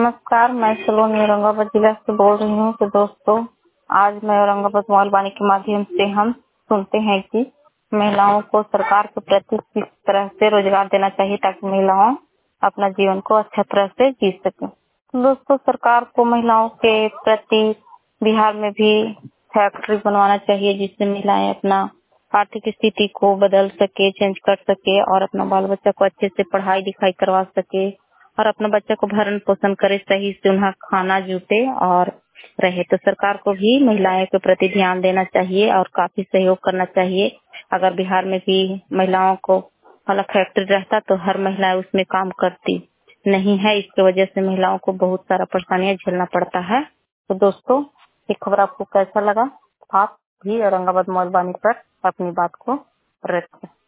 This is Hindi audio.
नमस्कार, मैं सलोनी औरंगाबाद जिला से बोल रही हूँ। तो दोस्तों, आज मैं औरंगाबाद मोबाइल वाणी के माध्यम से हम सुनते हैं कि महिलाओं को सरकार के प्रति किस तरह से रोजगार देना चाहिए ताकि महिलाओं अपना जीवन को अच्छा तरह से जी सके। तो दोस्तों, सरकार को महिलाओं के प्रति बिहार में भी फैक्ट्री बनवाना चाहिए जिससे महिलाएं अपना आर्थिक स्थिति को बदल सके, चेंज कर सके और अपना बाल बच्चा को अच्छे से पढ़ाई लिखाई करवा सके और अपना बच्चा को भरण पोषण करे, सही से उन्हें खाना जुटे और रहे। तो सरकार को भी महिलाओं के प्रति ध्यान देना चाहिए और काफी सहयोग करना चाहिए। अगर बिहार में भी महिलाओं को मतलब फैक्ट्री रहता तो हर महिला उसमें काम करती नहीं है। इसकी वजह से महिलाओं को बहुत सारा परेशानियां झेलना पड़ता है। तो दोस्तों, ये खबर आपको कैसा लगा? आप भी औरंगाबाद मोबाइल वाणी पर अपनी बात को रखें।